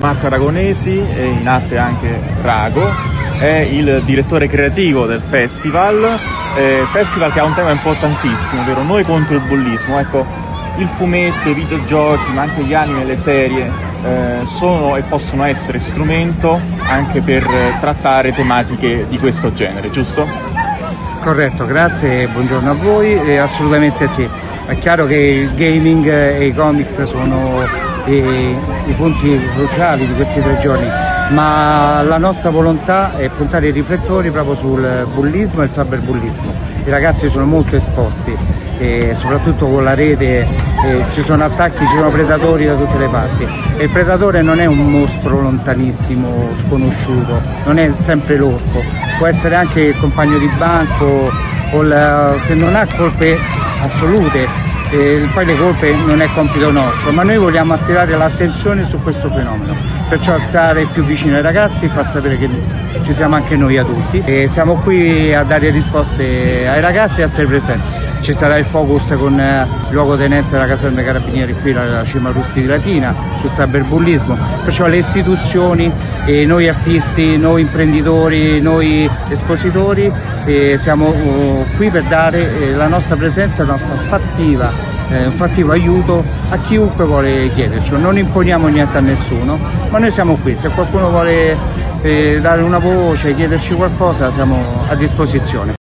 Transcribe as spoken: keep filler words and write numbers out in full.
Marco Aragonesi, è in arte anche Rago, è il direttore creativo del festival, eh, festival che ha un tema importantissimo, ovvero noi contro il bullismo. Ecco, il fumetto, i videogiochi, ma anche gli anime e le serie eh, sono e possono essere strumento anche per trattare tematiche di questo genere, giusto? Corretto, grazie e buongiorno a voi. E assolutamente sì, è chiaro che il gaming e i comics sono i, i punti cruciali di questi tre giorni, ma la nostra volontà è puntare i riflettori proprio sul bullismo e il cyberbullismo. I ragazzi sono molto esposti e soprattutto con la rete eh, ci sono attacchi, ci sono predatori da tutte le parti e il predatore non è un mostro lontanissimo, sconosciuto, non è sempre l'orco, può essere anche il compagno di banco o la, che non ha colpe assolute. E poi le colpe non è compito nostro, ma noi vogliamo attirare l'attenzione su questo fenomeno, perciò stare più vicino ai ragazzi e far sapere che ci siamo anche noi adulti e siamo qui a dare risposte ai ragazzi e a essere presenti. Ci sarà il focus con il luogotenente della caserma dei carabinieri qui, la Cima Russi di Latina, sul cyberbullismo, perciò le istituzioni, e noi artisti, noi imprenditori, noi espositori e siamo uh, qui per dare eh, la nostra presenza, la nostra fattiva, eh, un fattivo aiuto a chiunque vuole chiederci. Non imponiamo niente a nessuno, ma noi siamo qui, se qualcuno vuole eh, dare una voce, chiederci qualcosa, siamo a disposizione.